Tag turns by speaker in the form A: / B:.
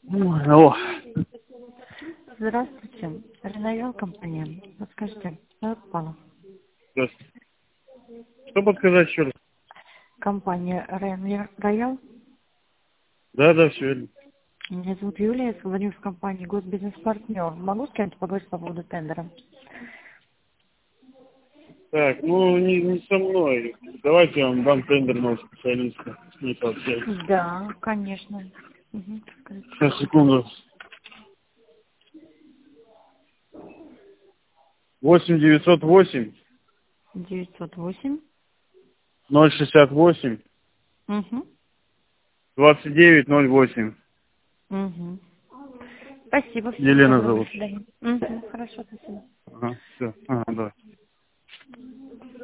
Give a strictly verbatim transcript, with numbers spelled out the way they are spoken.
A: Ой, алло.
B: Здравствуйте. Ренавел компания. Подскажите, что попало?
A: Здравствуйте. Что подсказать еще раз?
B: Компания Роял.
A: Да, да, все верно.
B: Меня зовут Юлия, я звоню в компании Госбизнес-партнер. Могу с кем-то поговорить по поводу тендера?
A: Так, ну не, не со мной. Давайте я вам дам тендерного специалиста. Не пообщаюсь.
B: Да, конечно. Угу. Скажите.
A: Сейчас, секунду. восемь девятьсот восемь
B: девятьсот восемь.
A: ноль шестьдесят восемь
B: Угу.
A: двадцать девять ноль восемь.
B: Угу. Спасибо, всего
A: Елена
B: доброго, до
A: зовут.
B: свидания. Угу. Хорошо, спасибо.
A: Ага, все. Ага, да.